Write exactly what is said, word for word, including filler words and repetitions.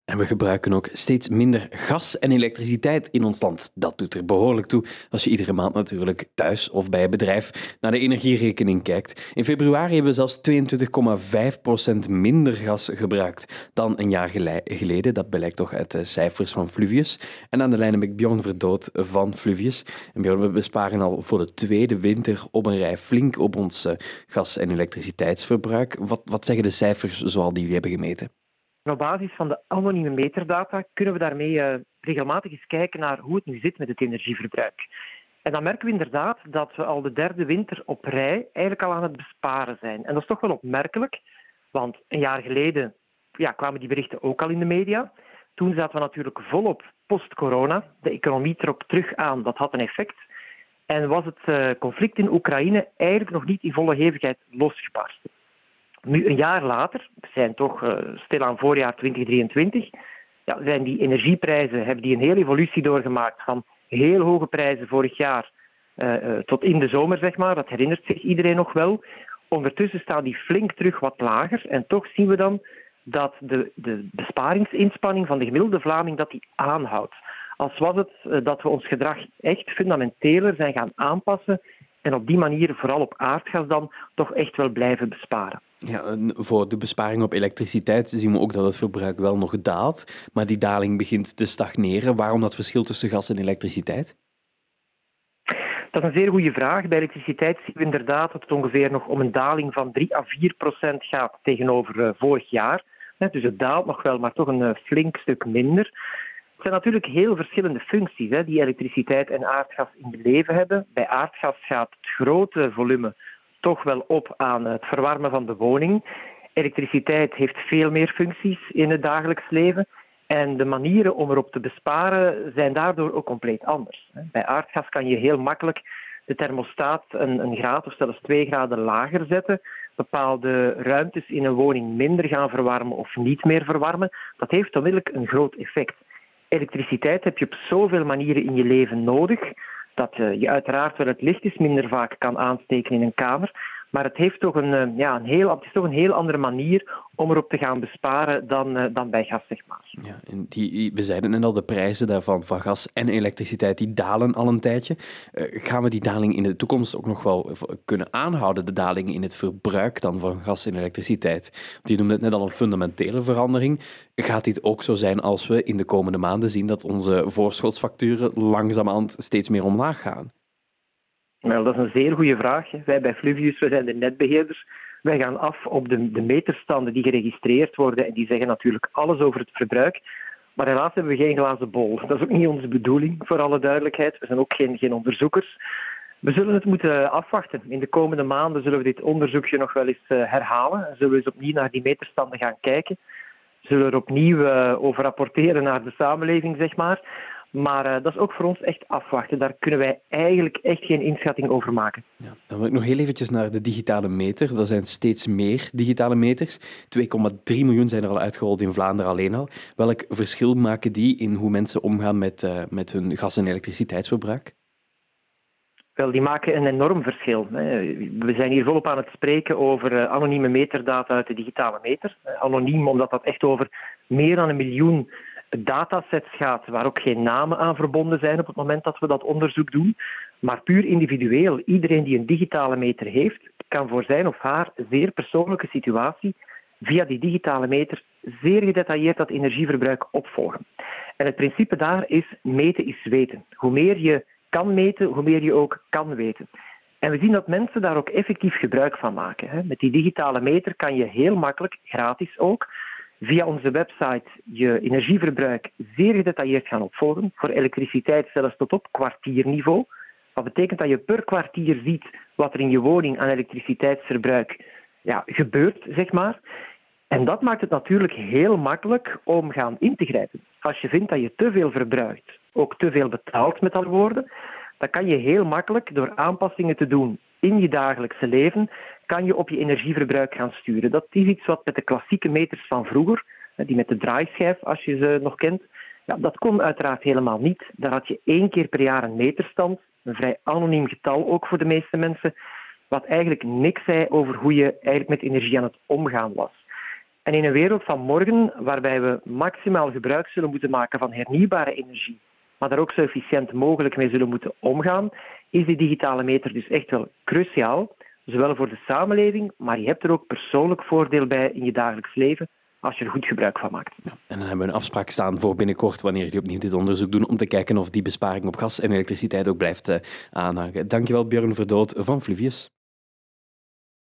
En we gebruiken ook steeds minder gas en elektriciteit in ons land. Dat doet er behoorlijk toe als je iedere maand natuurlijk thuis of bij het bedrijf naar de energierekening kijkt. In februari hebben we zelfs tweeëntwintig komma vijf procent minder gas gebruikt dan een jaar geleden. Dat blijkt toch uit de cijfers van Fluvius. En aan de lijn heb ik Bjorn Verdood van Fluvius. En Bjorn, we besparen al voor de tweede winter op een rij flink op ons gas- en elektriciteitsverbruik. Wat, wat zeggen de cijfers zoals die jullie hebben gemeten? Op basis van de anonieme meterdata kunnen we daarmee uh, regelmatig eens kijken naar hoe het nu zit met het energieverbruik. En dan merken we inderdaad dat we al de derde winter op rij eigenlijk al aan het besparen zijn. En dat is toch wel opmerkelijk, want een jaar geleden ja, kwamen die berichten ook al in de media. Toen zaten we natuurlijk volop post-corona. De economie trok terug aan, dat had een effect. En was het uh, conflict in Oekraïne eigenlijk nog niet in volle hevigheid losgebarsten. Nu, een jaar later, we zijn toch uh, stilaan voorjaar twintig drieëntwintig, ja, zijn die energieprijzen, hebben die een hele evolutie doorgemaakt van heel hoge prijzen vorig jaar uh, uh, tot in de zomer, zeg maar. Dat herinnert zich iedereen nog wel. Ondertussen staan die flink terug wat lager en toch zien we dan dat de, de besparingsinspanning van de gemiddelde Vlaming dat die aanhoudt. Als was het uh, dat we ons gedrag echt fundamenteler zijn gaan aanpassen en op die manier, vooral op aardgas dan, toch echt wel blijven besparen. Ja, voor de besparing op elektriciteit zien we ook dat het verbruik wel nog daalt, maar die daling begint te stagneren. Waarom dat verschil tussen gas en elektriciteit? Dat is een zeer goede vraag. Bij elektriciteit zien we inderdaad dat het ongeveer nog om een daling van drie à vier procent gaat tegenover uh, vorig jaar. Dus het daalt nog wel, maar toch een uh, flink stuk minder. Het zijn natuurlijk heel verschillende functies hè, die elektriciteit en aardgas in het leven hebben. Bij aardgas gaat het grote volume toch wel op aan het verwarmen van de woning. Elektriciteit heeft veel meer functies in het dagelijks leven. En de manieren om erop te besparen zijn daardoor ook compleet anders. Bij aardgas kan je heel makkelijk de thermostaat een, een graad of zelfs twee graden lager zetten. Bepaalde ruimtes in een woning minder gaan verwarmen of niet meer verwarmen. Dat heeft onmiddellijk een groot effect. Elektriciteit heb je op zoveel manieren in je leven nodig dat je uiteraard wel het licht is minder vaak kan aansteken in een kamer. Maar het, heeft toch een, ja, een heel, het is toch een heel andere manier om erop te gaan besparen dan, dan bij gas, zeg maar. Ja, en die, we zeiden net al, de prijzen daarvan van gas en elektriciteit die dalen al een tijdje. Uh, gaan we die daling in de toekomst ook nog wel kunnen aanhouden, de dalingen in het verbruik dan van gas en elektriciteit? Want je noemde het net al een fundamentele verandering. Gaat dit ook zo zijn als we in de komende maanden zien dat onze voorschotsfacturen langzamerhand steeds meer omlaag gaan? Wel, dat is een zeer goede vraag. Wij bij Fluvius, we zijn de netbeheerders. Wij gaan af op de, de meterstanden die geregistreerd worden en die zeggen natuurlijk alles over het verbruik. Maar helaas hebben we geen glazen bol. Dat is ook niet onze bedoeling, voor alle duidelijkheid. We zijn ook geen, geen onderzoekers. We zullen het moeten afwachten. In de komende maanden zullen we dit onderzoekje nog wel eens herhalen. Zullen we eens opnieuw naar die meterstanden gaan kijken. Zullen we er opnieuw over rapporteren naar de samenleving, zeg maar. Maar uh, dat is ook voor ons echt afwachten. Daar kunnen wij eigenlijk echt geen inschatting over maken. Ja, dan wil ik nog heel eventjes naar de digitale meter. Er zijn steeds meer digitale meters. twee komma drie miljoen zijn er al uitgerold in Vlaanderen alleen al. Welk verschil maken die in hoe mensen omgaan met, uh, met hun gas- en elektriciteitsverbruik? Wel, die maken een enorm verschil. We zijn hier volop aan het spreken over anonieme meterdata uit de digitale meter. Anoniem omdat dat echt over meer dan een miljoen datasets gaat, waar ook geen namen aan verbonden zijn op het moment dat we dat onderzoek doen. Maar puur individueel, iedereen die een digitale meter heeft, kan voor zijn of haar zeer persoonlijke situatie via die digitale meter zeer gedetailleerd dat energieverbruik opvolgen. En het principe daar is, meten is weten. Hoe meer je kan meten, hoe meer je ook kan weten. En we zien dat mensen daar ook effectief gebruik van maken. Met die digitale meter kan je heel makkelijk, gratis ook, via onze website je energieverbruik zeer gedetailleerd gaan opvolgen. Voor elektriciteit zelfs tot op kwartierniveau. Dat betekent dat je per kwartier ziet wat er in je woning aan elektriciteitsverbruik ja, gebeurt, zeg maar. En dat maakt het natuurlijk heel makkelijk om gaan in te grijpen. Als je vindt dat je te veel verbruikt, ook te veel betaalt met andere woorden, dan kan je heel makkelijk door aanpassingen te doen in je dagelijkse leven, kan je op je energieverbruik gaan sturen. Dat is iets wat met de klassieke meters van vroeger, die met de draaischijf, als je ze nog kent, ja, dat kon uiteraard helemaal niet. Daar had je één keer per jaar een meterstand, een vrij anoniem getal ook voor de meeste mensen, wat eigenlijk niks zei over hoe je eigenlijk met energie aan het omgaan was. En in een wereld van morgen, waarbij we maximaal gebruik zullen moeten maken van hernieuwbare energie, maar daar ook zo efficiënt mogelijk mee zullen moeten omgaan, is die digitale meter dus echt wel cruciaal, zowel voor de samenleving, maar je hebt er ook persoonlijk voordeel bij in je dagelijks leven, als je er goed gebruik van maakt. Ja, en dan hebben we een afspraak staan voor binnenkort, wanneer jullie opnieuw dit onderzoek doen, om te kijken of die besparing op gas en elektriciteit ook blijft uh, aanhangen. Dankjewel, Björn Verdood van Fluvius.